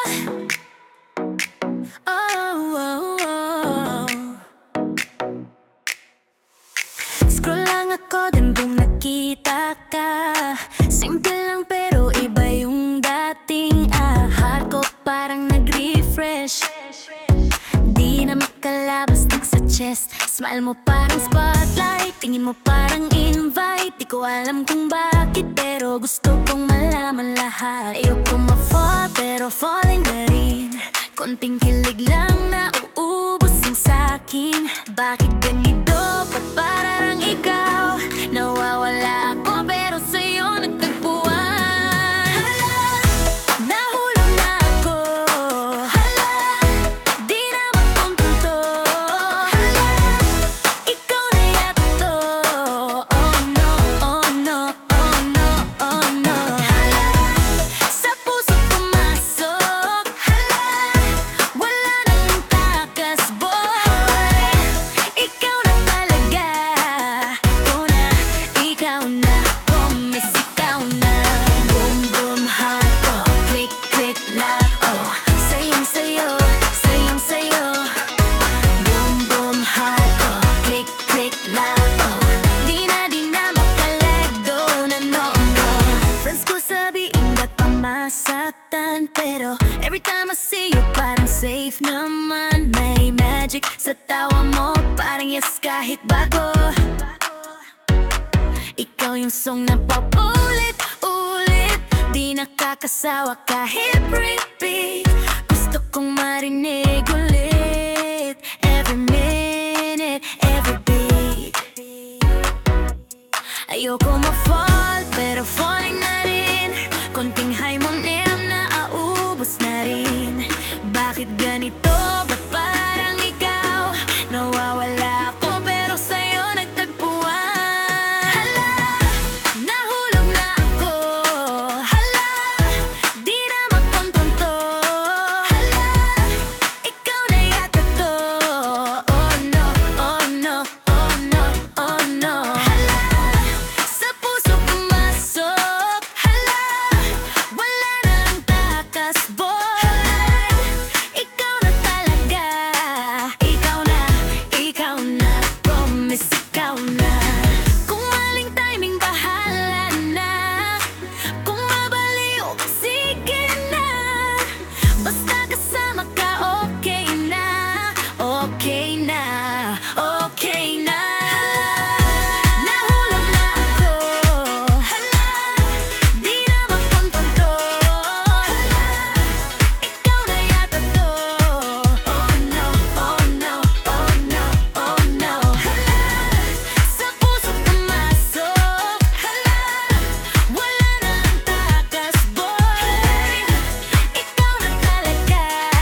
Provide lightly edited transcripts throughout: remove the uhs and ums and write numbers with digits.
Oh, oh, oh. Scroll lang ako, din buong nakita ka. Simple lang pero iba yung dating heart ko parang nag-refresh. Di na makalabas sa chest. Smile mo parang spotlight, tingin mo parang invite. Di ko alam kung bakit pero gusto kong malaman lahat. Ayoko ma-fall pero falling na rin. Konting kilig lang na uubos ang sa'kin. Bakit ganito? Ba't parang ikaw? Nawawala ako pero sa'yo nagtagpuan. Hala, nahulog na ako. Hala, di na mapunto. Hala, ikaw na yata to. Oh no, oh no, oh no, oh no. Hala, sa puso pumasok. Hala, wala nang takas, boy. Ikaw na talaga. Ikaw na, promise ikaw na. Boom, boom, heart ko. Click, click, lock, oh. Sayong sayo, sayong sayo. Boom, boom, heart ko. Click, click, lock, oh. Di na makalag doon, no, no. Friends ko sabihin ba't pa masaktan, pero every time I see you parang safe naman. May magic sa tawa mo, parang yes kahit bago. Ikaw yung song na paulit-ulit, di nakakasawa kahit repeat. Gusto kong marinig ulit, every minute, every beat. Ayoko ma-fall, pero falling na rin. Konting high mo na aubos na rin. Bakit ganito? Ba't parang ikaw? Nawawala ako pero sa'yo nagtagpuan. Hala, nahulog na ako. Hala, di na makontonto. Hala, ikaw na yata to. Oh no, oh no, oh no, oh no. Hala, sa puso pumasok. Hala, wala nang takas, boy. Ikaw na talaga. Ikaw na, promise ikaw na. Kung maling timing, bahala na. Kung mabaliw, sige na. Basta kasama ka, okay na. Okay na, okay na. Nahulog na ako. Hala, di na makontonto. Hala, ikaw na yata to. Oh no, oh no, oh no, oh no. Hala, sa puso pumasok. Hala, wala nang takas, boy. Ikaw na talaga.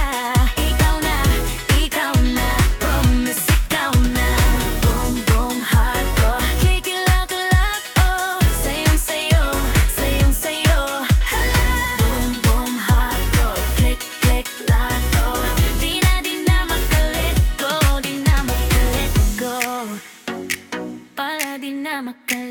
Ikaw na, promise ikaw na. Boom, boom, heart ko. Click it, lock, lock, oh. Sayong sayo, sayong sayo. Hala, boom, boom, heart ko. Click, click, lock, oh. Di na makalit go. Di na makalit go. Pala di na makalit